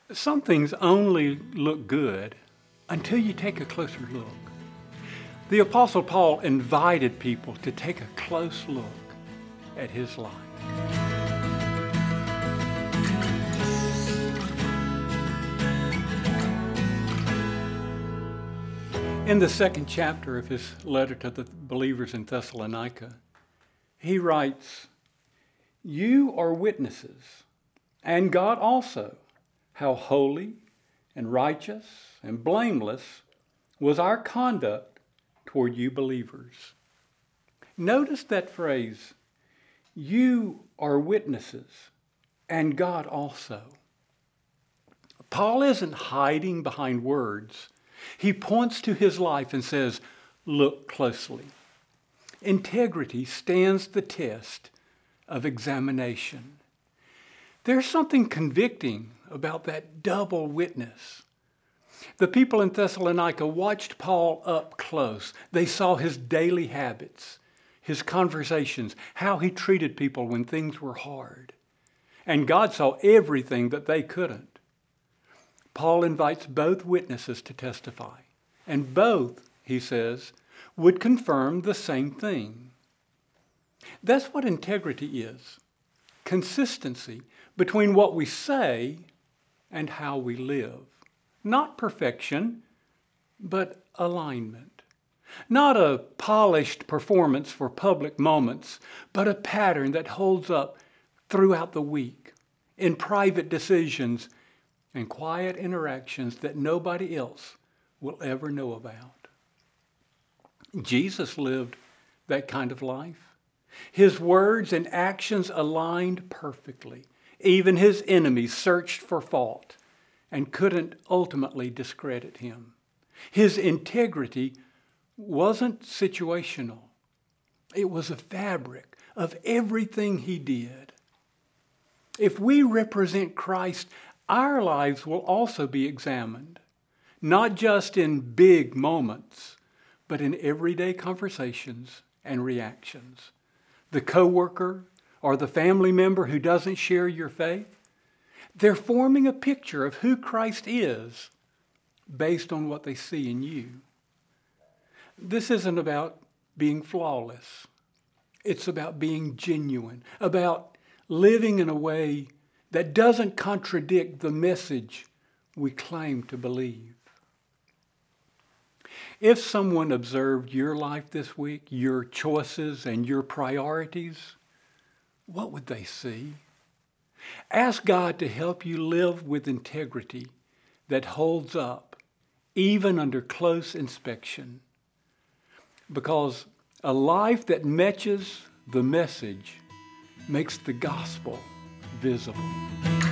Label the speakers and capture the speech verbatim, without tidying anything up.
Speaker 1: Some things only look good until you take a closer look. The Apostle Paul invited people to take a close look at his life. In the second chapter of his letter to the believers in Thessalonica, he writes, "You are witnesses, and God also, how holy and righteous and blameless was our conduct toward you believers." Notice that phrase, "You are witnesses, and God also." Paul isn't hiding behind words. He points to his life and says, look closely. Integrity stands the test of examination. There's something convicting about that double witness. The people in Thessalonica watched Paul up close. They saw his daily habits, his conversations, how he treated people when things were hard. And God saw everything that they couldn't. Paul invites both witnesses to testify, and both, he says, would confirm the same thing. That's what integrity is. Consistency between what we say and how we live. Not perfection, but alignment. Not a polished performance for public moments, but a pattern that holds up throughout the week, in private decisions and quiet interactions that nobody else will ever know about. Jesus lived that kind of life. His words and actions aligned perfectly. Even his enemies searched for fault and couldn't ultimately discredit him. His integrity wasn't situational. It was a fabric of everything he did. If we represent Christ, our lives will also be examined, not just in big moments, but in everyday conversations and reactions. The coworker or the family member who doesn't share your faith, they're forming a picture of who Christ is based on what they see in you. This isn't about being flawless. It's about being genuine, about living in a way that doesn't contradict the message we claim to believe. If someone observed your life this week, your choices and your priorities, what would they see? Ask God to help you live with integrity that holds up, even under close inspection. Because a life that matches the message makes the gospel visible.